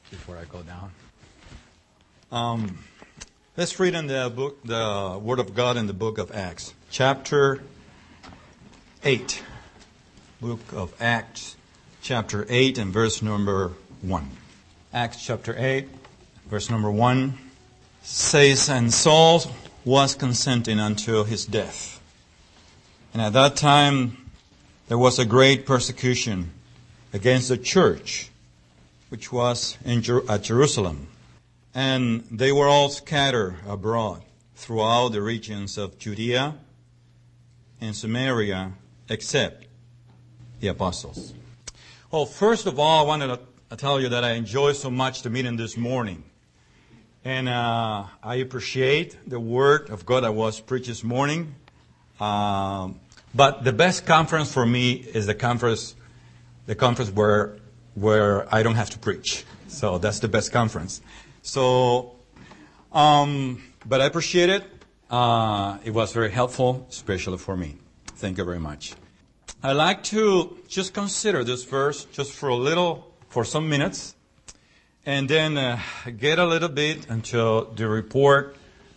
before I go down. Let's read in the Word of God in the book of Acts, chapter 8. Book of Acts, chapter 8 and verse number 1. Acts chapter 8, verse number 1 says, "And Saul was consenting until his death. And at that time there was a great persecution against the church, which was at Jerusalem. And they were all scattered abroad throughout the regions of Judea and Samaria, except the apostles." Well, first of all, I wanted to tell you that I enjoyed so much the meeting this morning. And I appreciate the Word of God that was preached this morning. But the best conference for me is the conference where I don't have to preach. So that's the best conference. So, but I appreciate it. It was very helpful, especially for me. Thank you very much. I'd like to just consider this verse just for some minutes, and then get a little bit into the report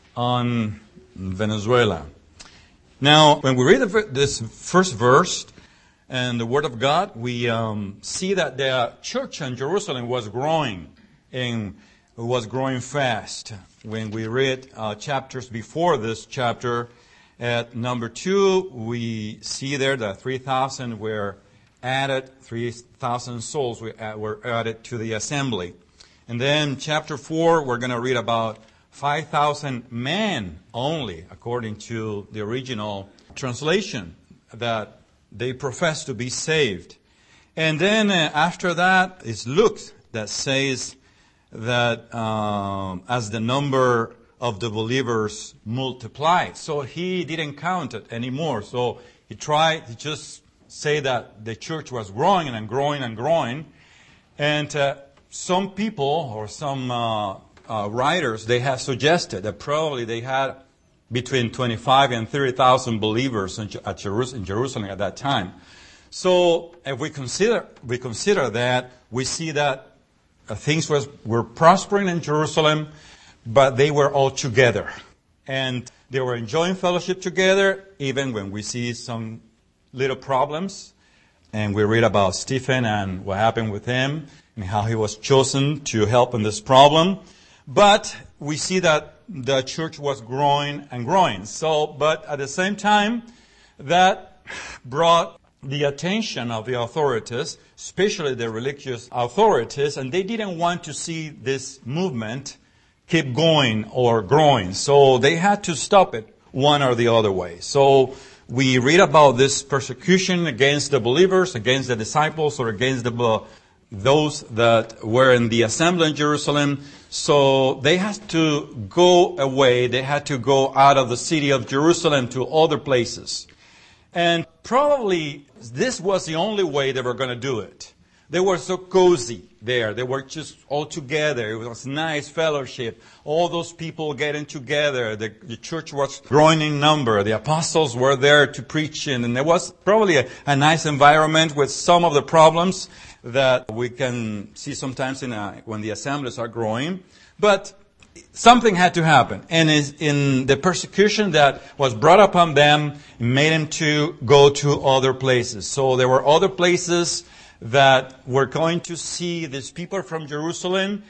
on Venezuela. Now, when we read this first verse and the Word of God, we see that the church in Jerusalem was growing, and it was growing fast. When we read chapters before this chapter, at number 2, we see there that 3,000 were added, 3,000 souls were added to the assembly. And then chapter 4, we're going to read about 5,000 men only, according to the original translation, that they profess to be saved. And then after that is Luke that says that as the number of the believers multiplied. So he didn't count it anymore. So he tried to just say that the church was growing and growing and growing. And some people or some writers, they have suggested that probably they had between 25 and 30,000 believers in Jerusalem at that time. So if we consider that, we see that things were prospering in Jerusalem, but they were all together. And they were enjoying fellowship together, even when we see some little problems. And we read about Stephen and what happened with him and how he was chosen to help in this problem. But we see that the church was growing and growing. So, but at the same time, that brought the attention of the authorities, especially the religious authorities, and they didn't want to see this movement keep going or growing. So they had to stop it one or the other way. So we read about this persecution against the believers, against the disciples, or against those that were in the assembly in Jerusalem. So they had to go away. They had to go out of the city of Jerusalem to other places. And probably this was the only way they were going to do it. They were so cozy there. They were just all together. It was nice fellowship. All those people getting together. The church was growing in number. The apostles were there to preach in. And there was probably a nice environment with some of the problems that we can see sometimes when the assemblies are growing. But something had to happen. And in the persecution that was brought upon them, it made them to go to other places. So there were other places that were going to see these people from Jerusalem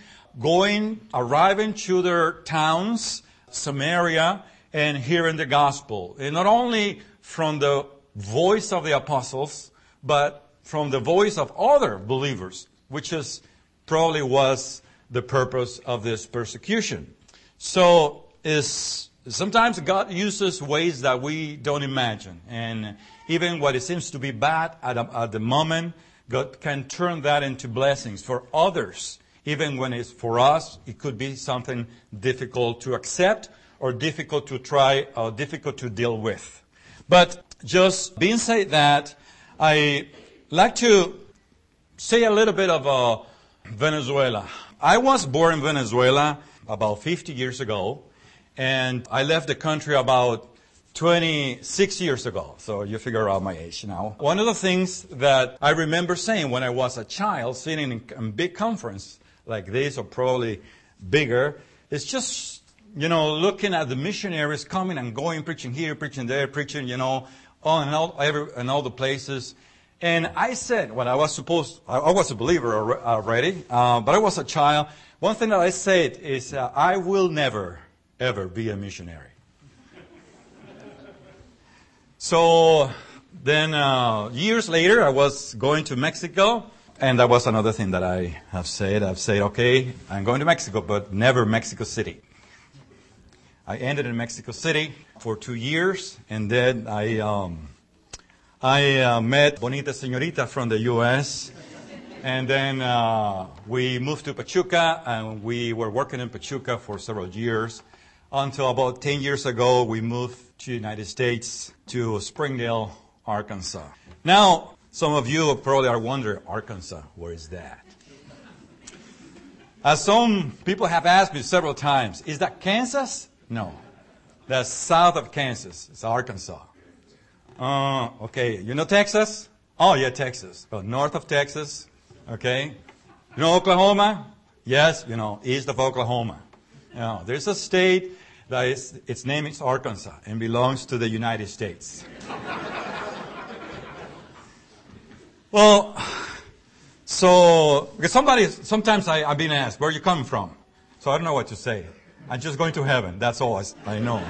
arriving to their towns, Samaria, and hearing the gospel. And not only from the voice of the apostles, but from the voice of other believers, which probably was the purpose of this persecution. So sometimes God uses ways that we don't imagine. And even what it seems to be bad at the moment, God can turn that into blessings for others. Even when it's for us, it could be something difficult to accept or difficult to try or difficult to deal with. But just being said that, I like to say a little bit of Venezuela. I was born in Venezuela about 50 years ago, and I left the country about 26 years ago. So you figure out my age now. One of the things that I remember saying when I was a child, sitting in a big conference like this or probably bigger. It's just, looking at the missionaries coming and going, preaching here, preaching there, preaching, on and all the places. And I said, I was a believer already, but I was a child. One thing that I said is, I will never, ever be a missionary. So then years later, I was going to Mexico, and that was another thing that I have said. I've said, okay, I'm going to Mexico, but never Mexico City. I ended in Mexico City for 2 years, and then I met Bonita Señorita from the U.S., and then we moved to Pachuca, and we were working in Pachuca for several years, until about 10 years ago, we moved to the United States, to Springdale, Arkansas. Now, some of you probably are wondering, Arkansas, where is that? As some people have asked me several times, is that Kansas? No. That's south of Kansas. It's Arkansas. Okay, you know Texas? Oh, yeah, Texas. But north of Texas, okay? You know Oklahoma? Yes, east of Oklahoma. There's a state that its name is Arkansas and belongs to the United States. Well, because sometimes I've been asked, where are you coming from? So I don't know what to say. I'm just going to heaven. That's all I know.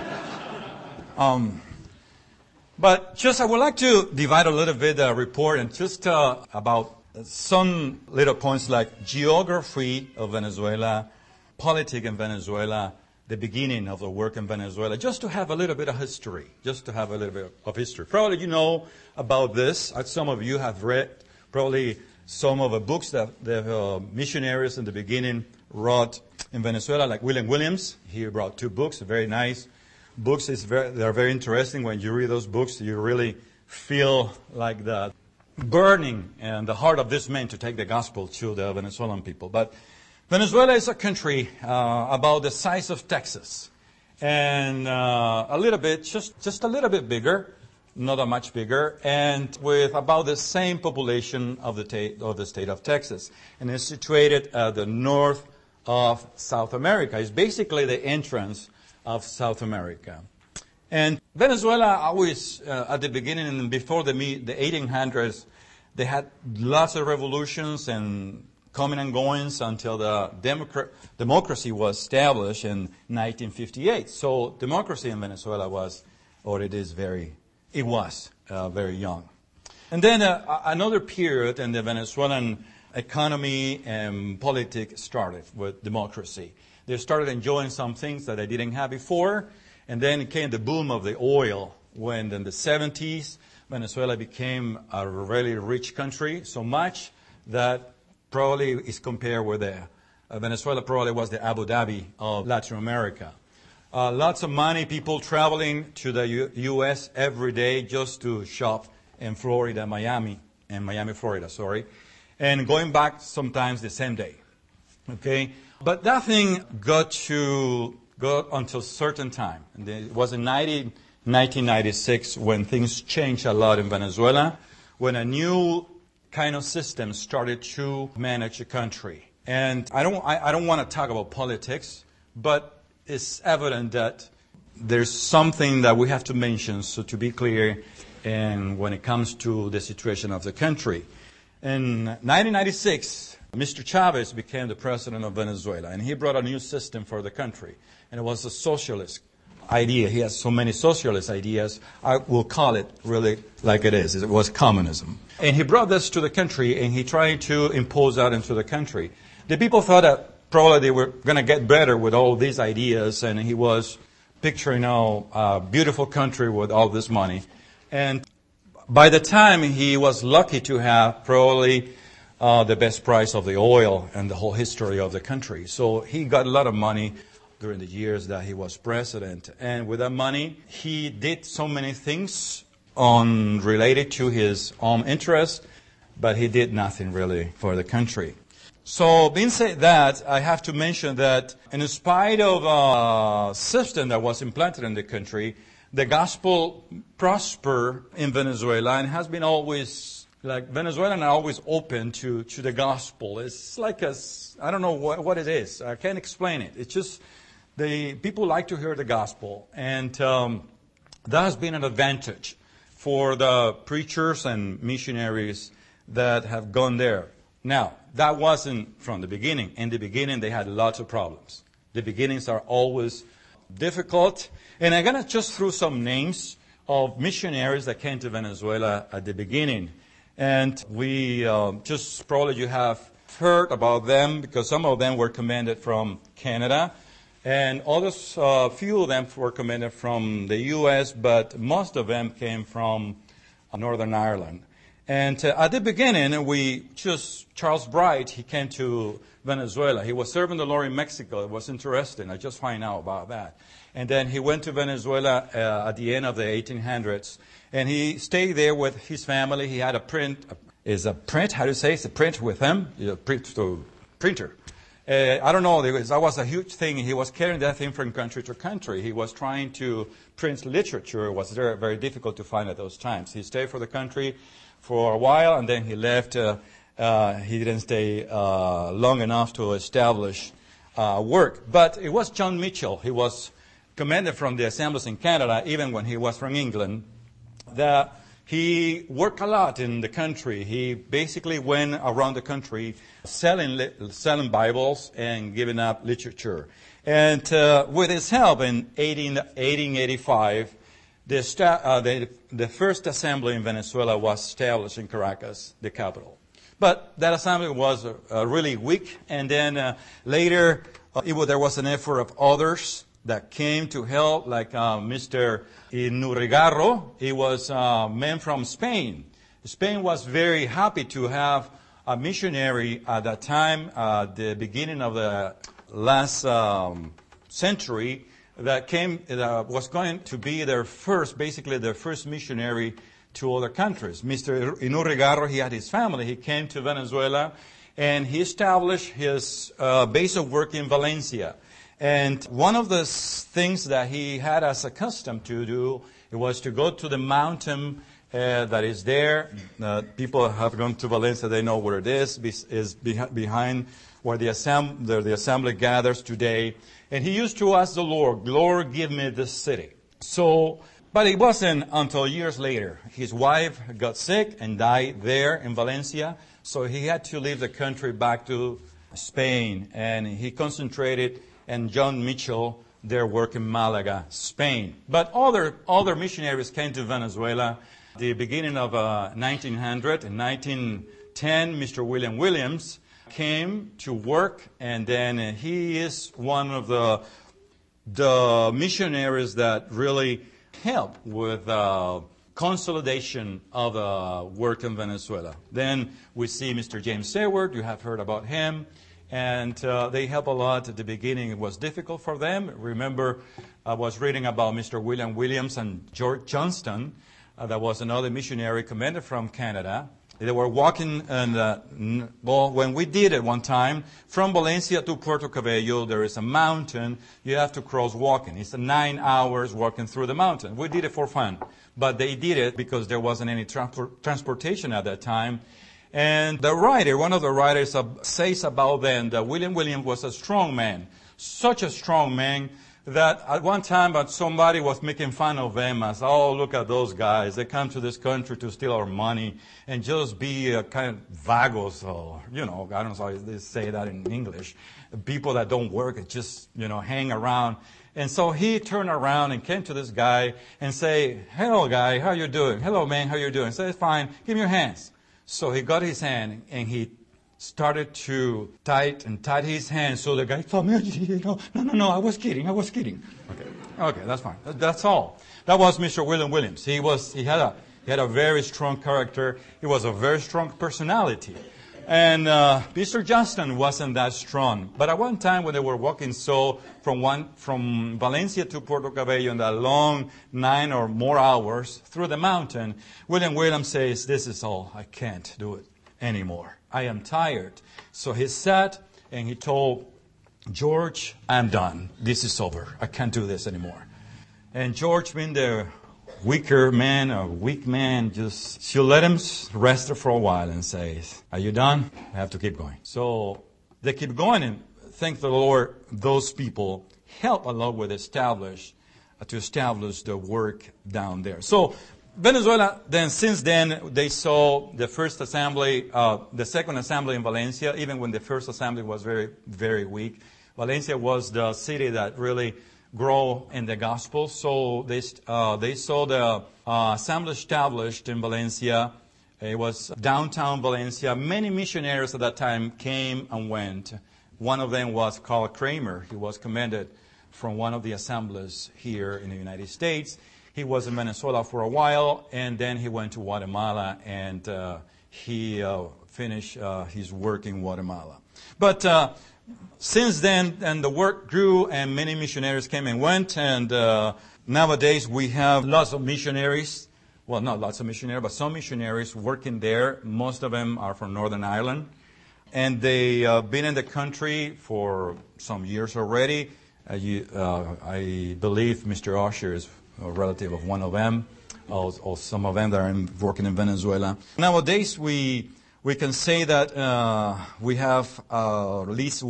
But I would like to divide a little bit the report and just about some little points like geography of Venezuela, politics in Venezuela, the beginning of the work in Venezuela, just to have a little bit of history, Probably you know about this. Some of you have read probably some of the books that the missionaries in the beginning wrote in Venezuela, like William Williams. He brought 2 books, very nice books. They're very interesting. When you read those books, you really feel like the burning in the heart of this man to take the gospel to the Venezuelan people. But Venezuela is a country about the size of Texas, and a little bit, just a little bit bigger, not that much bigger, and with about the same population of the state of Texas, and it's situated at the north of South America. It's basically the entrance of South America. And Venezuela always, at the beginning and before the 1800s, they had lots of revolutions and coming and goings until the democracy was established in 1958. So democracy in Venezuela was very young. And then another period in the Venezuelan economy and politics started with democracy. They started enjoying some things that they didn't have before. And then came the boom of the oil when in the 70s, Venezuela became a really rich country, so much that probably is compared with Venezuela probably was the Abu Dhabi of Latin America. Lots of money, people traveling to the U.S. every day just to shop in Miami, Florida, and going back sometimes the same day. Okay, but that thing got until a certain time. And it was in 1996 when things changed a lot in Venezuela, when a new kind of system started to manage a country. And I don't want to talk about politics, but it's evident that there's something that we have to mention, so to be clear, and when it comes to the situation of the country. In 1996, Mr. Chavez became the president of Venezuela, and he brought a new system for the country, and it was a socialist idea. He has so many socialist ideas. I will call it really like it is. It was communism. And he brought this to the country, and he tried to impose that into the country. The people thought that probably they were going to get better with all these ideas, and he was picturing a beautiful country with all this money. And by the time he was lucky to have probably the best price of the oil and the whole history of the country. So he got a lot of money during the years that he was president. And with that money, he did so many things related to his own interests, but he did nothing really for the country. So being said that, I have to mention that in spite of a system that was implanted in the country, the gospel prospered in Venezuela and has been always like Venezuelans are always open to the gospel. It's like I don't know what it is. I can't explain it. It's just people like to hear the gospel. And that has been an advantage for the preachers and missionaries that have gone there. Now, that wasn't from the beginning. In the beginning, they had lots of problems. The beginnings are always difficult. And I'm going to just throw some names of missionaries that came to Venezuela at the beginning. And we just probably you have heard about them because some of them were commanded from Canada. And others, few of them were commanded from the U.S., but most of them came from Northern Ireland. And at the beginning, Charles Bright, he came to Venezuela. He was serving the Lord in Mexico. It was interesting. I just find out about that. And then he went to Venezuela at the end of the 1800s. And he stayed there with his family. He had a print with him, printer. I don't know, that was a huge thing. He was carrying that thing from country to country. He was trying to print literature. It was very, very difficult to find at those times. He stayed for the country for a while, and then he left. He didn't stay long enough to establish work. But it was John Mitchell. He was commanded from the assemblies in Canada, even when he was from England, that he worked a lot in the country. He basically went around the country selling Bibles and giving up literature. And with his help in 1885, the first assembly in Venezuela was established in Caracas, the capital. But that assembly was really weak. And then later, there was an effort of others that came to help, like Mr. Inurrigarro. He was a man from Spain. Spain was very happy to have a missionary at that time, the beginning of the last century, that was going to be their first missionary to other countries. Mr. Inurrigarro, he had his family. He came to Venezuela, and he established his base of work in Valencia. And one of the things that he had as a custom to do, it was to go to the mountain that is there. People have gone to Valencia, they know where it is behind where the assembly gathers today. And he used to ask the Lord, give me this city. But it wasn't until years later. His wife got sick and died there in Valencia, so he had to leave the country back to Spain. And he concentrated, and John Mitchell, their work in Malaga, Spain. But other missionaries came to Venezuela the beginning of 1900. In 1910, Mr. William Williams came to work, and then he is one of the missionaries that really helped with consolidation of work in Venezuela. Then we see Mr. James Seward. You have heard about him. And they help a lot. At the beginning, it was difficult for them. Remember, I was reading about Mr. William Williams and George Johnston. That was another missionary commanded from Canada. They were walking, and when we did it one time, from Valencia to Puerto Cabello, there is a mountain you have to cross walking. It's 9 hours walking through the mountain. We did it for fun, but they did it because there wasn't any transportation at that time. And one of the writers says about them that William Williams was a strong man, such a strong man that at one time somebody was making fun of them as, oh, look at those guys. They come to this country to steal our money and just be kind of vagos, or, I don't know how they say that in English. People that don't work, just, hang around. And so he turned around and came to this guy and say, hello, guy, how you doing? Hello, man, how you doing? Say, fine, give me your hands. So he got his hand and he started to tight his hand. So the guy told me, no, I was kidding. Okay, that's fine. That's all. That was Mr. William Williams. He had a very strong character. He was a very strong personality. And Mr. Johnston wasn't that strong. But at one time when they were walking from Valencia to Puerto Cabello in that long 9 or more hours through the mountain, William Williams says, this is all. I can't do it anymore. I am tired. So he sat and he told George, I'm done. This is over. I can't do this anymore. And George, being the weaker man or weak man, just she'll let him rest for a while and say, "Are you done? I have to keep going." So they keep going, and thank the Lord, those people help along with to establish the work down there. So Venezuela, then since then, they saw the first assembly, the second assembly in Valencia, even when the first assembly was very, very weak. Valencia was the city that really grew in the gospel. So they saw the assembly established in Valencia. It was downtown Valencia. Many missionaries at that time came and went. One of them was Carl Kramer. He was commended from one of the assemblies here in the United States. He was in Venezuela for a while, and then he went to Guatemala, and he finished his work in Guatemala. But since then, and the work grew, and many missionaries came and went, and nowadays we have lots of missionaries. Well, not lots of missionaries, but some missionaries working there. Most of them are from Northern Ireland, and they've been in the country for some years already. I believe Mr. Usher is a relative of one of them, or some of them that are working in Venezuela. Nowadays, we can say that we have at least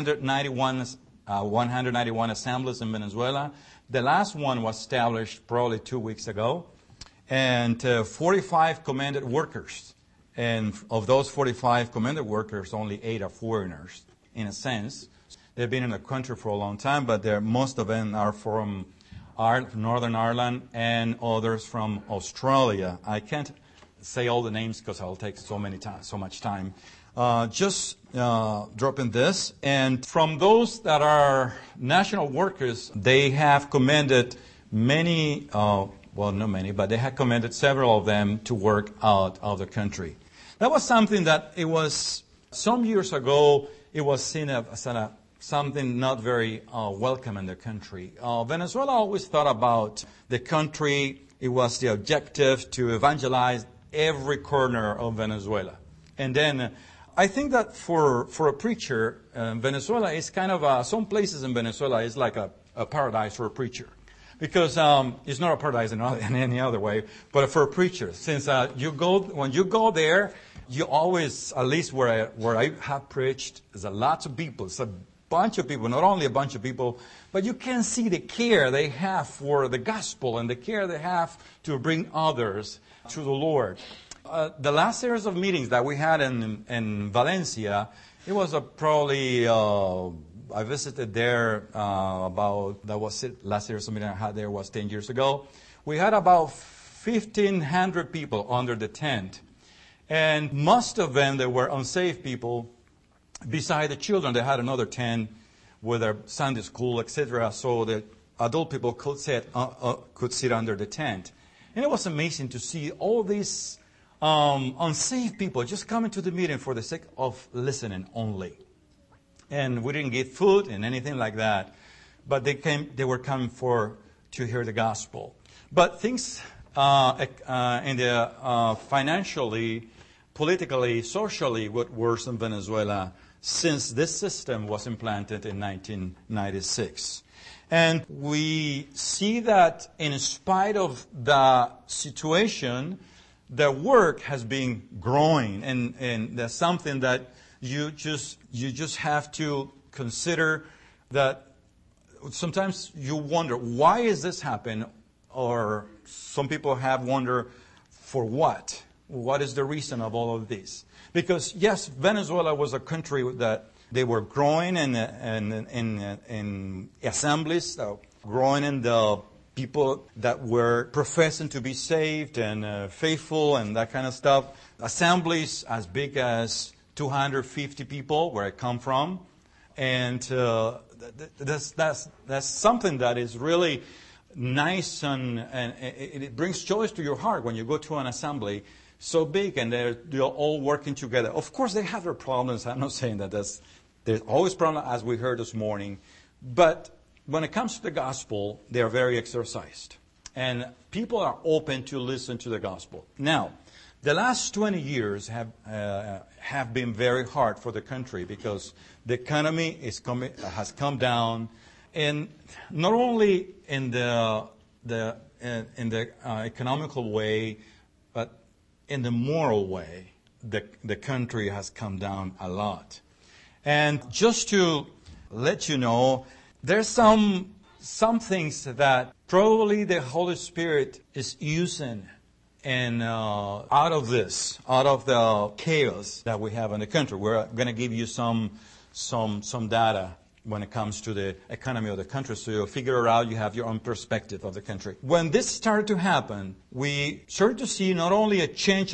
191 assemblies in Venezuela. The last one was established probably 2 weeks ago, and 45 commended workers. And of those 45 commended workers, only 8 are foreigners, in a sense. They've been in the country for a long time, but most of them are from Northern Ireland and others from Australia. I can't say all the names because it'll take so much time. Just dropping this. And from those that are national workers, they have commended many, well, not many, but they have commended several of them to work out of the country. That was something that it was, some years ago, it was seen as something not very welcome in the country. Venezuela always thought about the country. It was the objective to evangelize every corner of Venezuela. And then I think that for a preacher, Venezuela is kind of, some places in Venezuela is like a paradise for a preacher. Because it's not a paradise in any other way, but for a preacher. Since when you go there, you always, at least where I have preached, there's lots of people. It's a bunch of people, not only a bunch of people, but you can see the care they have for the gospel and the care they have to bring others to the Lord. The last series of meetings that we had in Valencia, it was probably, I visited there last series of meeting I had there was 10 years ago. We had about 1,500 people under the tent. And most of them, they were unsaved people. Beside the children, they had another tent with their Sunday school, etc. So the adult people could sit under the tent. And it was amazing to see all these unsaved people just coming to the meeting for the sake of listening only. And we didn't get food and anything like that. But they were coming to hear the gospel. But things financially, politically, socially got worse in Venezuela since this system was implanted in 1996. And we see that in spite of the situation, the work has been growing. And that's something that you just have to consider, that sometimes you wonder, why is this happening? Or some people have wondered, for what? What is the reason of all of this? Because yes, Venezuela was a country that they were growing in assemblies, growing in the people that were professing to be saved and faithful and that kind of stuff. Assemblies as big as 250 people, where I come from, and that's something that is really nice, and it brings joy to your heart when you go to an assembly so big and they're all working together. Of course, they have their problems. I'm not saying that there's always problems, as we heard this morning. But when it comes to the gospel, they are very exercised. And people are open to listen to the gospel. Now, the last 20 years have been very hard for the country because the economy has come down. And not only in the in the economical way, but in the moral way, the country has come down a lot. And just to let you know, there's some things that probably the Holy Spirit is using and out of the chaos that we have in the country. We're going to give you some data when it comes to the economy of the country, so you'll figure it out. You have your own perspective of the country. When this started to happen, we started to see not only a change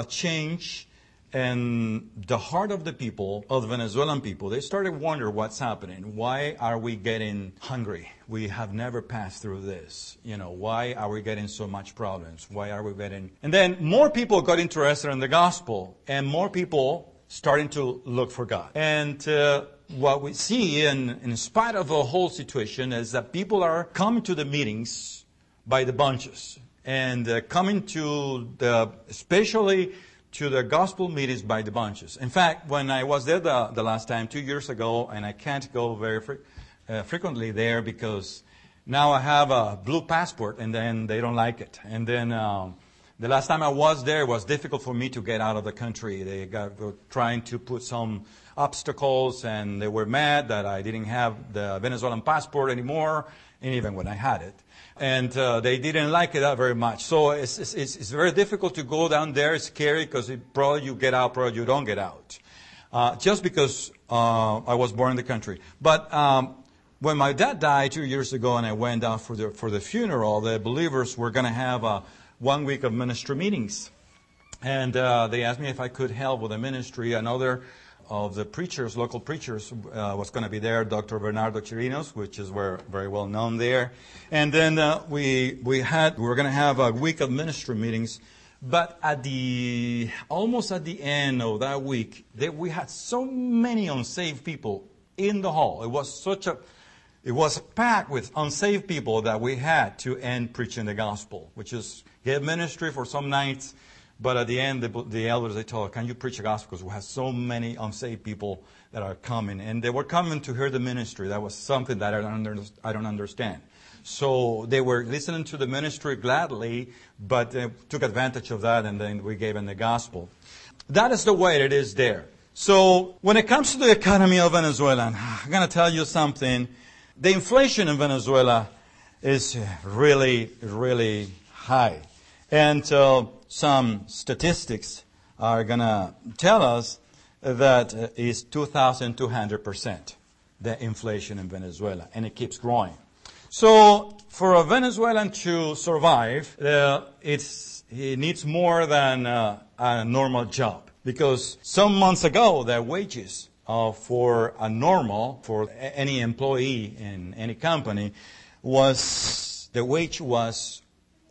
in the heart of the people, of the Venezuelan people. They started wondering what's happening. Why are we getting hungry? We have never passed through this. Why are we getting so much problems? Why are we getting... And then more people got interested in the gospel, and more people starting to look for God. And what we see, in spite of the whole situation, is that people are coming to the meetings by the bunches, and coming to especially to the gospel meetings by the bunches. In fact, when I was there the last time, 2 years ago, and I can't go very frequently there because now I have a blue passport, and then they don't like it. And then the last time I was there, it was difficult for me to get out of the country. They were trying to put some obstacles, and they were mad that I didn't have the Venezuelan passport anymore, and even when I had it. And they didn't like it very much. So it's very difficult to go down there. It's scary because probably you get out, probably you don't get out. Just because I was born in the country. But when my dad died 2 years ago and I went down for the funeral, the believers were going to have 1 week of ministry meetings. And they asked me if I could help with the ministry. Another of the preachers, local preachers, was going to be there, Dr. Bernardo Chirinos, which is very well known there. And then we were going to have a week of ministry meetings. But almost at the end of that week, we had so many unsaved people in the hall. It was packed with unsaved people that we had to end preaching the gospel, which is give ministry for some nights. But at the end, the elders, they told us, can you preach the gospel? Because we have so many unsaved people that are coming. And they were coming to hear the ministry. That was something that I don't understand. So they were listening to the ministry gladly, but they took advantage of that, and then we gave them the gospel. That is the way it is there. So when it comes to the economy of Venezuela, I'm going to tell you something. The inflation in Venezuela is really, really high. And some statistics are going to tell us that it's 2,200%, the inflation in Venezuela, and it keeps growing. So for a Venezuelan to survive, he needs more than a normal job. Because some months ago, the wages for any employee in any company, the wage was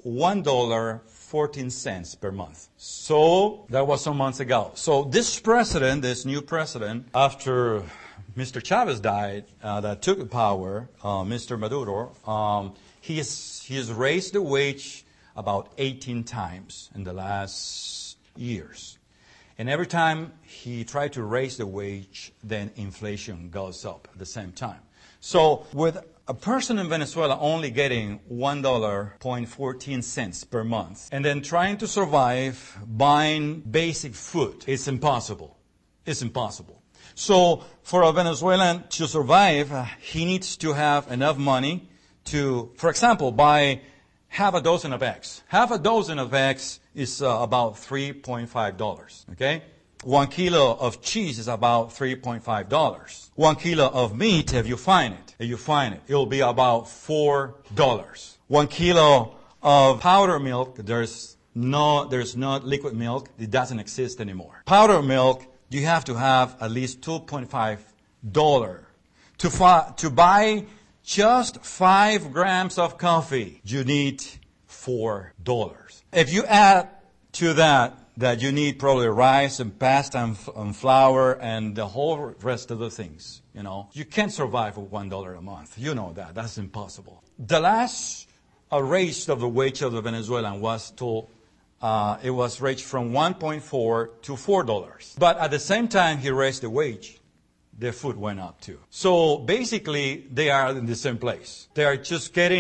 $1.14 per month. So that was some months ago. So this new president, after Mr. Chavez died, that took power, Mr. Maduro, he has raised the wage about 18 times in the last years. And every time he tried to raise the wage, then inflation goes up at the same time. So with a person in Venezuela only getting $1.14 per month and then trying to survive buying basic food, it's impossible. It's impossible. So for a Venezuelan to survive, he needs to have enough money to, for example, buy half a dozen of eggs. Half a dozen of eggs is about $3.5, okay? 1 kilo of cheese is about $3.5. 1 kilo of meat, if you find it, it'll be about $4. 1 kilo of powder milk, there's not liquid milk. It doesn't exist anymore. Powder milk, you have to have at least $2.5. To buy just 5 grams of coffee, you need $4. If you add to that you need probably rice and pasta and flour and the whole rest of the things, you can't survive with $1 a month. You know that. That's impossible. The last raise of the wage of the Venezuelan was it was raised from $1.4 to $4. But at the same time he raised the wage, the food went up too. So basically, they are in the same place. They are just getting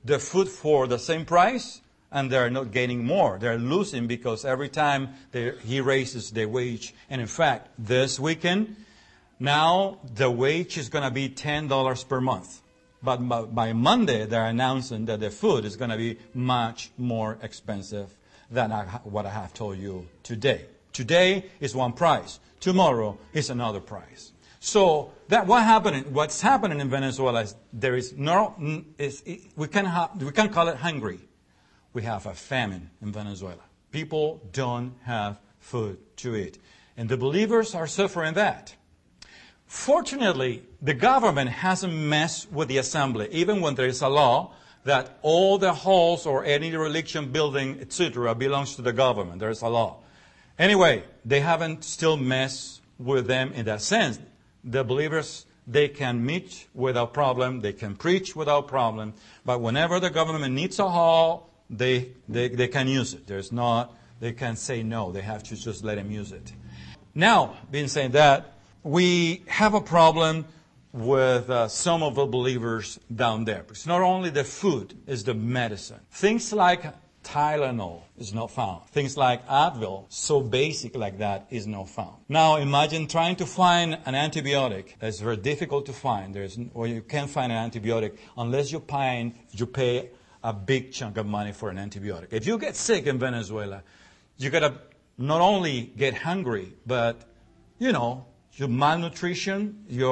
the food for the same price, and they're not gaining more. They're losing because every time he raises the wage. And in fact, this weekend, now the wage is going to be $10 per month. But by Monday, they're announcing that the food is going to be much more expensive than what I have told you today. Today is one price. Tomorrow is another price. So what's happening in Venezuela is there is we can call it hungry. We have a famine in Venezuela. People don't have food to eat. And the believers are suffering that. Fortunately, the government hasn't messed with the assembly, even when there is a law that all the halls or any religion building, etc., belongs to the government. There is a law. Anyway, they haven't still messed with them in that sense. The believers, they can meet without problem, they can preach without problem, but whenever the government needs a hall, they can use it. They can say no. They have to just let them use it. Now, being said that, we have a problem with some of the believers down there. Because not only the food is the medicine. Things like Tylenol is not found. Things like Advil, so basic like that, is not found. Now imagine trying to find an antibiotic. That's very difficult to find. You can't find an antibiotic unless you pay a big chunk of money for an antibiotic. If you get sick in Venezuela, you gotta not only get hungry, but your malnutrition, you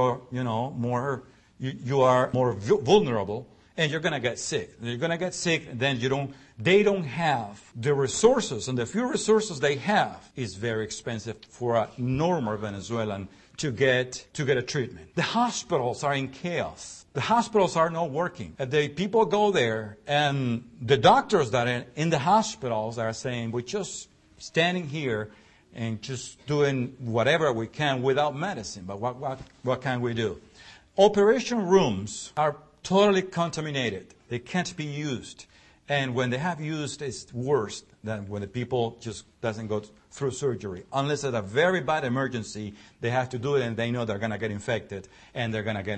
are more vulnerable. And you're going to get sick. You're going to get sick, and then they don't have the resources, and the few resources they have is very expensive for a normal Venezuelan to get a treatment. The hospitals are in chaos. The hospitals are not working. The people go there, and the doctors that are in the hospitals are saying, we're just standing here and just doing whatever we can without medicine. But what can we do? Operation rooms are totally contaminated. They can't be used. And when they have used, it's worse than when the people just doesn't go through surgery. Unless it's a very bad emergency, they have to do it, and they know they're going to get infected, and they're going to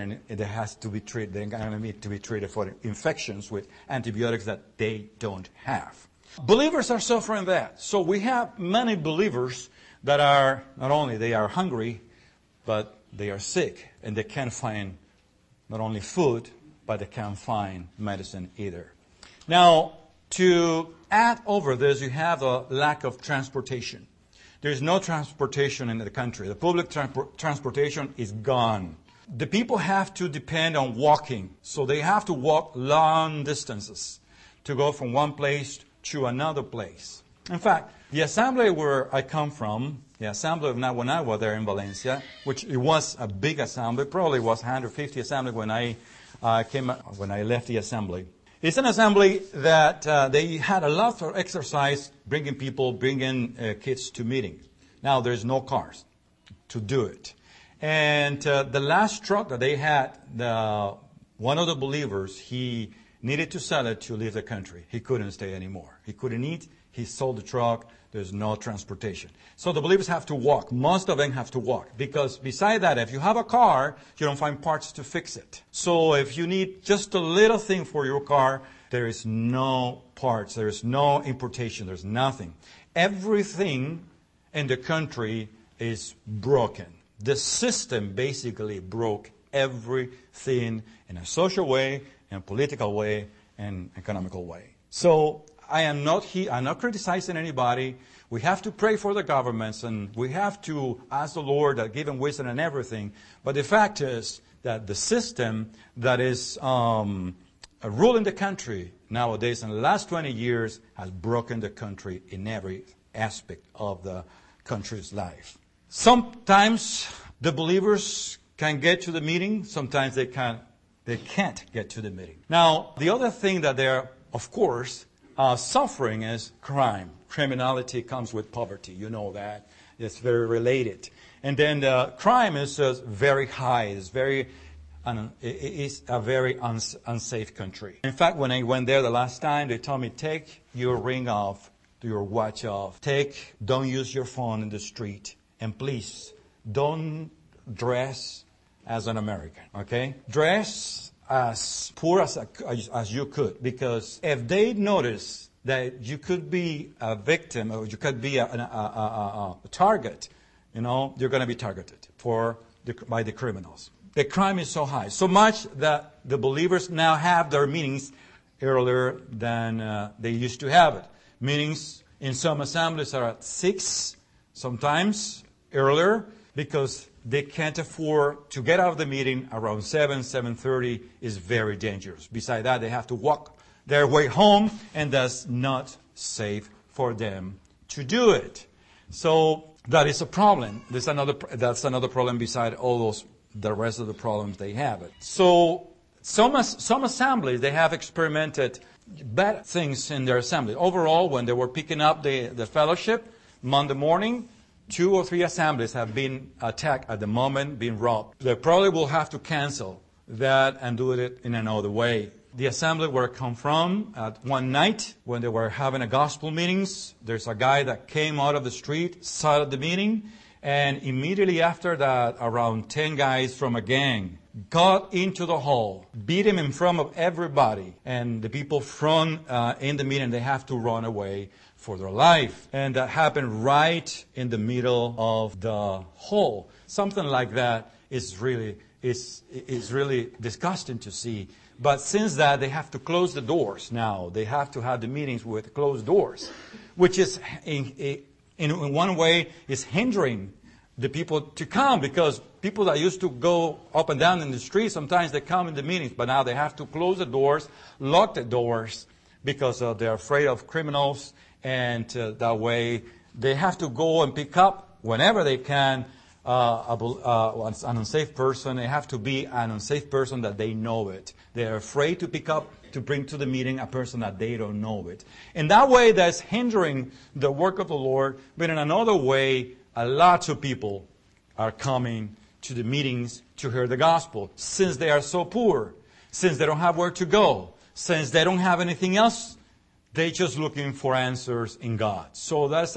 need to be treated for infections with antibiotics that they don't have. Believers are suffering that. So we have many believers that are, not only they are hungry, but they are sick, and they can't find not only food, but they can't find medicine either. Now, to add over this, you have a lack of transportation. There's no transportation in the country. The public transportation is gone. The people have to depend on walking, so they have to walk long distances to go from one place to another place. In fact, the assembly where I come from, the assembly of Naguanagua there in Valencia, which it was a big assembly, probably was 150 assembly when I left the assembly. It's an assembly that they had a lot of exercise bringing kids to meetings. Now there's no cars to do it. And the last truck that they had, one of the believers, he needed to sell it to leave the country. He couldn't stay anymore. He couldn't eat. He sold the truck. There's no transportation. So the believers have to walk. Most of them have to walk. Because beside that, if you have a car, you don't find parts to fix it. So if you need just a little thing for your car, there is no parts. There is no importation. There's nothing. Everything in the country is broken. The system basically broke everything in a social way, in a political way, and economical way. So I am not criticizing anybody. We have to pray for the governments, and we have to ask the Lord to give them wisdom and everything. But the fact is that the system that is ruling the country nowadays in the last 20 years has broken the country in every aspect of the country's life. Sometimes the believers can get to the meeting. Sometimes they can't get to the meeting. Now, the other thing that they're, of course, suffering is crime. Criminality comes with poverty. You know that. It's very related. And then crime is very high. It's a very unsafe country. In fact, when I went there the last time, they told me, take your ring off, your watch off. Don't use your phone in the street. And please, don't dress as an American, okay? Dress as poor as you could, because if they notice that you could be a victim or you could be a target, you're going to be targeted by the criminals. The crime is so high, so much that the believers now have their meetings earlier than they used to have it. Meetings in some assemblies are at 6, sometimes earlier, because they can't afford to get out of the meeting around 7:30 is very dangerous. Besides that, they have to walk their way home, and that's not safe for them to do it. So that is a problem. That's another problem beside all the rest of the problems they have. So some assemblies, they have experimented bad things in their assembly. Overall, when they were picking up the fellowship, Monday morning, 2 or 3 assemblies have been attacked at the moment, being robbed. They probably will have to cancel that and do it in another way. The assembly where I come from, at one night when they were having a gospel meetings, there's a guy that came out of the street, started the meeting, and immediately after that, around 10 guys from a gang got into the hall, beat him in front of everybody, and the people from in the meeting, they have to run away for their life. And that happened right in the middle of the hall. Something like that is really disgusting to see. But since that, they have to close the doors now. They have to have the meetings with closed doors, which is, in one way, is hindering the people to come, because people that used to go up and down in the street, sometimes they come in the meetings, but now they have to close the doors, lock the doors, because they're afraid of criminals, and that way they have to go and pick up whenever they can an unsafe person. They have to be an unsafe person that they know it. They're afraid to pick up, to bring to the meeting a person that they don't know it. In that way, that's hindering the work of the Lord. But in another way, a lot of people are coming to the meetings to hear the gospel, since they are so poor, since they don't have where to go, since they don't have anything else. They're just looking for answers in God. So that's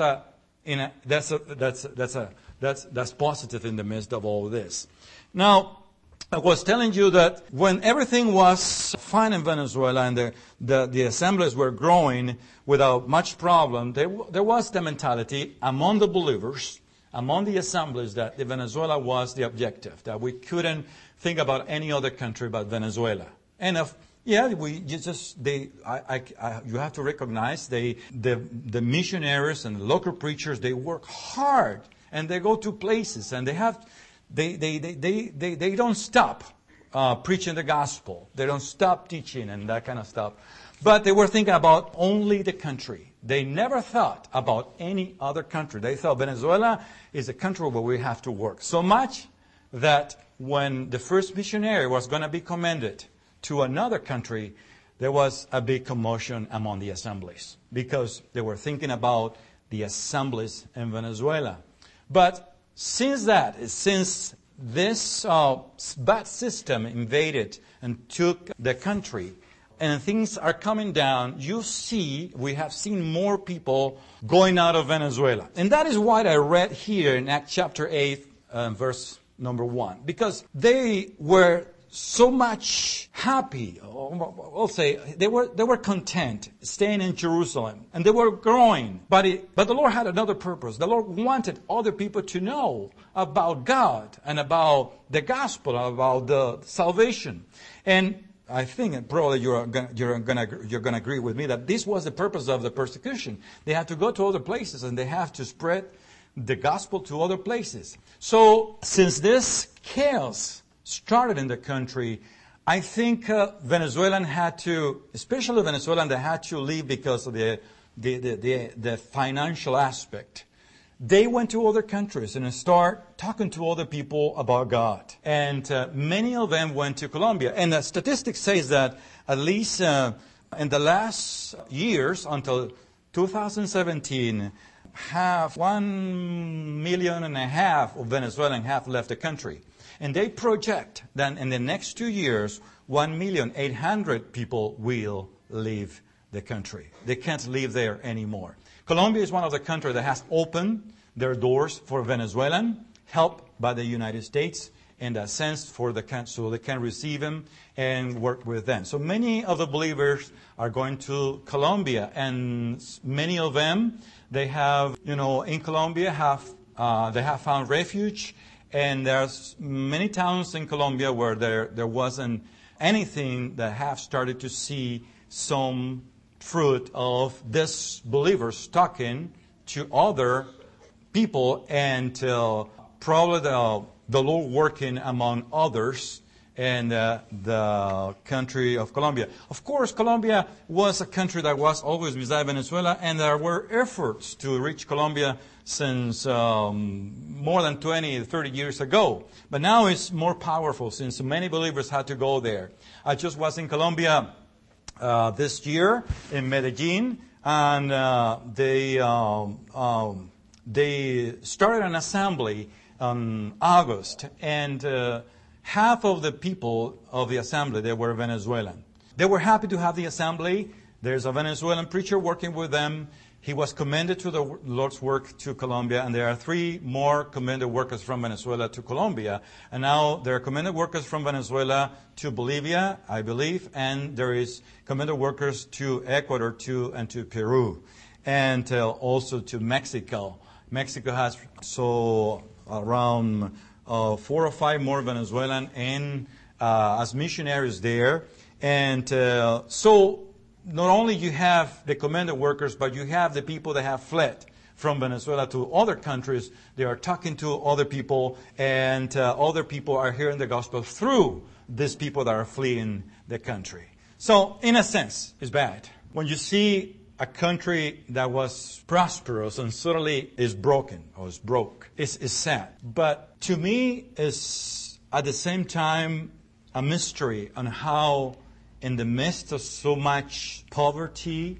positive in the midst of all this. Now, I was telling you that when everything was fine in Venezuela and the assemblies were growing without much problem, there was the mentality among the believers, among the assemblies, that Venezuela was the objective, that we couldn't think about any other country but Venezuela. And you have to recognize the missionaries and the local preachers, they work hard. And they go to places, and they don't stop preaching the gospel. They don't stop teaching and that kind of stuff. But they were thinking about only the country. They never thought about any other country. They thought Venezuela is a country where we have to work. So much that when the first missionary was going to be commended to another country, there was a big commotion among the assemblies, because they were thinking about the assemblies in Venezuela. But since this bad system invaded and took the country, and things are coming down, we have seen more people going out of Venezuela. And that is what I read here in Acts chapter 8, verse number 1. Because they were so much happy, I'll say, they were content staying in Jerusalem, and they were growing. But the Lord had another purpose. The Lord wanted other people to know about God and about the gospel, about the salvation. And I think probably you're gonna agree with me that this was the purpose of the persecution. They had to go to other places, and they have to spread the gospel to other places. So since this chaos started in the country, I think Venezuelan had to, especially Venezuelan, they had to leave because of the financial aspect. They went to other countries and start talking to other people about God. And many of them went to Colombia. And the statistics says that at least in the last years, until 2017, 1.5 million of Venezuelans have left the country. And they project that in the next 2 years, 1,800,000 people will leave the country. They can't live there anymore. Colombia is one of the countries that has opened their doors for Venezuelan, helped by the United States in that sense so they can receive him and work with them. So many of the believers are going to Colombia, and many of them, they have, in Colombia, they have found refuge, and there's many towns in Colombia where there wasn't anything that have started to see some fruit of this believers talking to other people, and probably the Lord working among others in the country of Colombia. Of course, Colombia was a country that was always beside Venezuela, and there were efforts to reach Colombia since more than 20, 30 years ago. But now it's more powerful since many believers had to go there. I just was in Colombia this year in Medellin, and they started an assembly in August, and half of the people of the assembly, they were Venezuelan. They were happy to have the assembly. There's a Venezuelan preacher working with them. He was commended to the Lord's work to Colombia, and there are 3 more commended workers from Venezuela to Colombia. And now there are commended workers from Venezuela to Bolivia, I believe, and there is commended workers to Ecuador and to Peru, and also to Mexico. Mexico has around 4 or 5 more Venezuelan as missionaries there. And so not only you have the commended workers, but you have the people that have fled from Venezuela to other countries. They are talking to other people, and other people are hearing the gospel through these people that are fleeing the country. So in a sense, it's bad. When you see a country that was prosperous and suddenly is broken or is broke, it's sad. But to me, it's at the same time a mystery on how in the midst of so much poverty,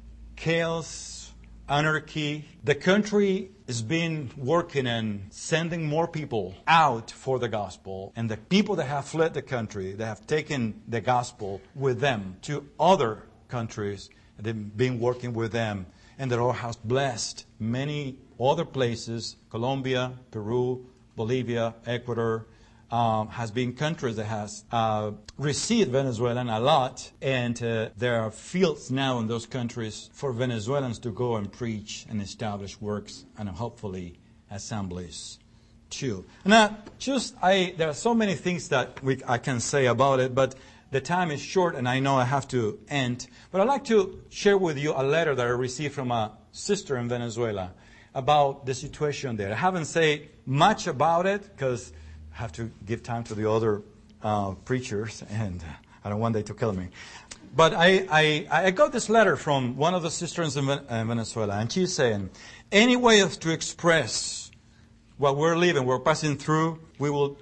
chaos, anarchy, the country is been working and sending more people out for the gospel. And the people that have fled the country, they have taken the gospel with them to other countries. They've been working with them. And the Lord has blessed many other places, Colombia, Peru, Bolivia, Ecuador, has been countries that has received Venezuelan a lot, and there are fields now in those countries for Venezuelans to go and preach and establish works and hopefully assemblies too. Now, there are so many things that I can say about it, but the time is short and I know I have to end. But I'd like to share with you a letter that I received from a sister in Venezuela about the situation there. I haven't said much about it because have to give time to the other preachers, and I don't want them to kill me. But I got this letter from one of the sisters in Venezuela, and she's saying, any way to express what we're living, we're passing through, we will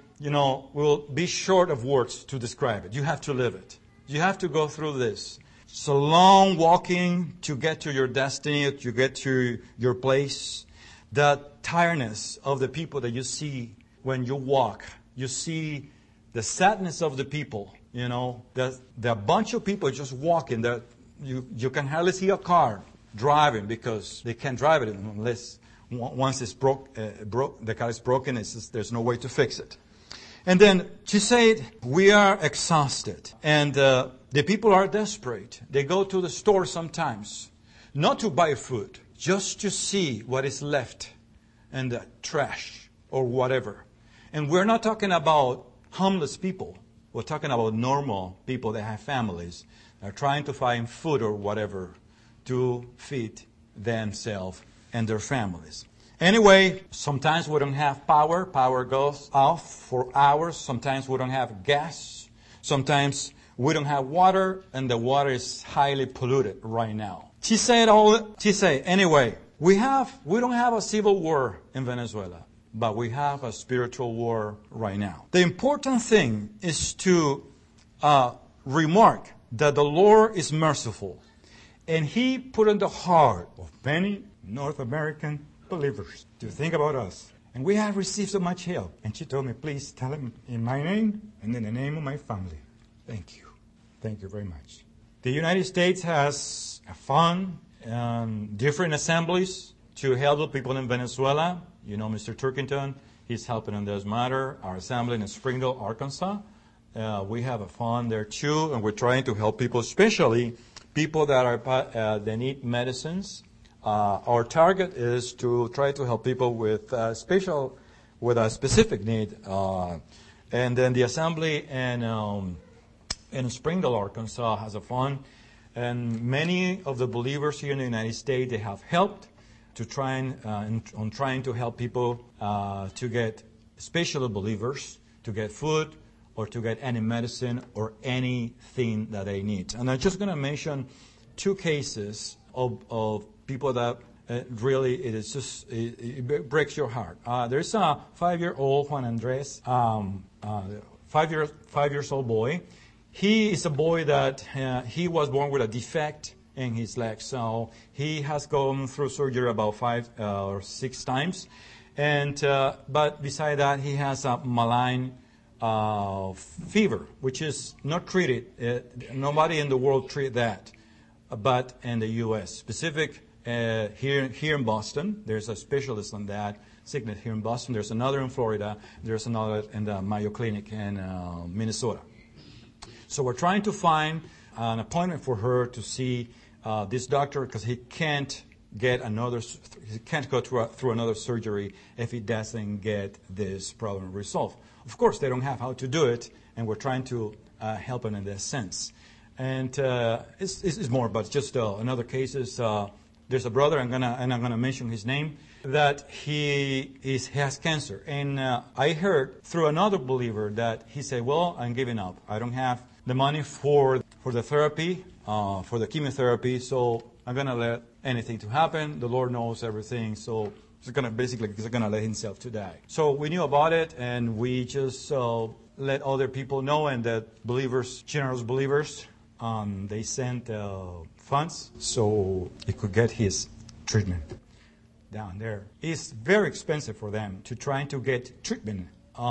be short of words to describe it. You have to live it. You have to go through this. It's a long walking to get to your destiny, to get to your place. The tiredness of the people that you see when you walk, you see the sadness of the people. There are a bunch of people just walking. You can hardly see a car driving because they can't drive it unless once it's the car is broken. There's no way to fix it. And then she said, we are exhausted, and the people are desperate. They go to the store sometimes, not to buy food, just to see what is left in the trash or whatever. And we're not talking about homeless people. We're talking about normal people that have families. They're trying to find food or whatever to feed themselves and their families. Anyway, sometimes we don't have power. Power goes off for hours. Sometimes we don't have gas. Sometimes we don't have water, and the water is highly polluted right now. She said, anyway, we don't have a civil war in Venezuela, but we have a spiritual war right now. The important thing is to remark that the Lord is merciful, and He put in the heart of many North American believers to think about us. And we have received so much help. And she told me, please tell Him in my name and in the name of my family. Thank you. Thank you very much. The United States has a fund and different assemblies to help the people in Venezuela. Mr. Turkington, He's helping in this matter. Our assembly in Springdale, Arkansas, we have a fund there too, and we're trying to help people, especially people that are they need medicines. Our target is to try to help people with a specific need. And then the assembly in Springdale, Arkansas, has a fund, and many of the believers here in the United States, they have helped to trying to help people to get, especially believers, to get food or to get any medicine or anything that they need. And I'm just going to mention two cases of people that really it breaks your heart. There's a 5-year-old Juan Andres, 5 years old boy. He is a boy that he was born with a defect in his leg. So he has gone through surgery about 5 or 6 times. And but beside that, he has a malign fever, which is not treated. Nobody in the world treat that, but in the U.S. specific here in Boston, there's a specialist on that sickness here in Boston. There's another in Florida. There's another in the Mayo Clinic in Minnesota. So we're trying to find an appointment for her to see this doctor, because he can't go through another surgery if he doesn't get this problem resolved. Of course, they don't have how to do it, and we're trying to help him in that sense. And it's more, but just another case is there's a brother, I'm gonna mention his name, that he has cancer. And I heard through another believer that he said, well, I'm giving up. I don't have the money for the therapy, for the chemotherapy, so I'm going to let anything to happen. The Lord knows everything, so he's going to let himself to die. So we knew about it, and we just let other people know, and that believers, generous believers, they sent funds so he could get his treatment down there. It's very expensive for them to try to get treatment.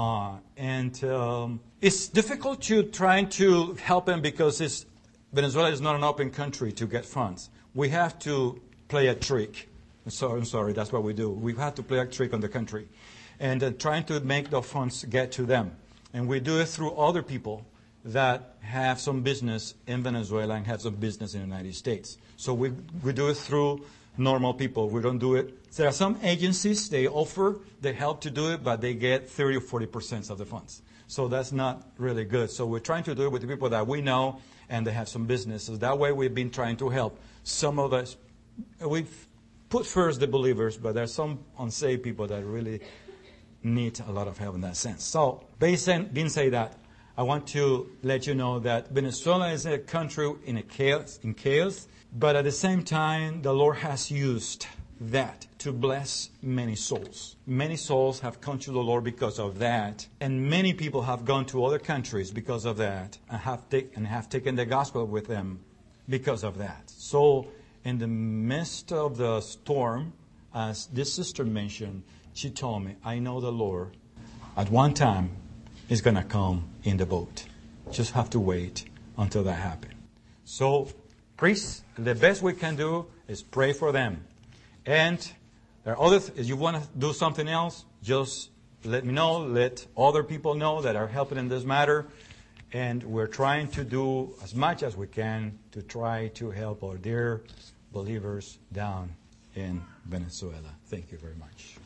And it's difficult to try to help him because Venezuela is not an open country to get funds. We have to play a trick. I'm sorry, that's what we do. We have to play a trick on the country and trying to make the funds get to them. And we do it through other people that have some business in Venezuela and have some business in the United States. So we do it through normal people. We don't do it. There are some agencies, they offer the help to do it, but they get 30 or 40% of the funds. So that's not really good. So we're trying to do it with the people that we know and they have some businesses. That way we've been trying to help some of us. We've put first the believers, but there's some unsaved people that really need a lot of help in that sense. So being said that, I want to let you know that Venezuela is a country in chaos, but at the same time, the Lord has used that to bless many souls. Many souls have come to the Lord because of that, and many people have gone to other countries because of that, and have taken the gospel with them because of that. So, in the midst of the storm, as this sister mentioned, she told me, I know the Lord at one time is going to come in the boat. Just have to wait until that happens. So, priests, the best we can do is pray for them. And there are others, if you want to do something else, just let me know. Let other people know that are helping in this matter. And we're trying to do as much as we can to try to help our dear believers down in Venezuela. Thank you very much.